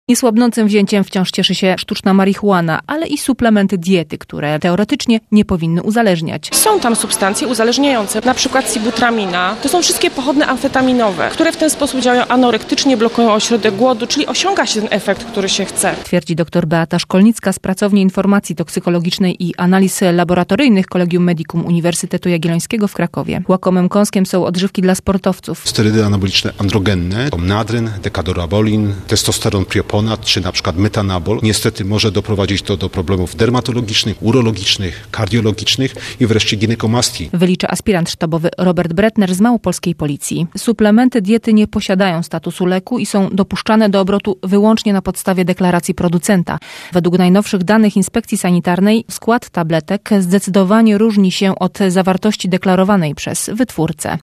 Niesłabnącym wzięciem wciąż cieszy się sztuczna marihuana, ale i suplementy diety, które teoretycznie nie powinny uzależniać. Są tam substancje uzależniające, na przykład sibutramina. To są wszystkie pochodne amfetaminowe, które w ten sposób działają anorektycznie, blokują ośrodek głodu, czyli osiąga się ten efekt, który się chce. Twierdzi dr Beata Szkolnicka z Pracowni Informacji Toksykologicznej i Analiz Laboratoryjnych Collegium Medicum Uniwersytetu Jagiellońskiego w Krakowie. Łakomym kąskiem są odżywki dla sportowców. Sterydy anaboliczne androgenne, nadryn, dekadorabolin, testosteron prioponat, czy na przykład metanabol, niestety może doprowadzić to do problemów dermatologicznych, urologicznych, kardiologicznych i wreszcie ginekomastii. Wylicza aspirant sztabowy Robert Bretner z Małopolskiej Policji. Suplementy diety nie posiadają statusu leku i są dopuszczane do obrotu wyłącznie na podstawie deklaracji producenta. Według najnowszych danych Inspekcji Sanitarnej skład tabletek zdecydowanie różni się od zawartości deklarowanej przez wytwórcę.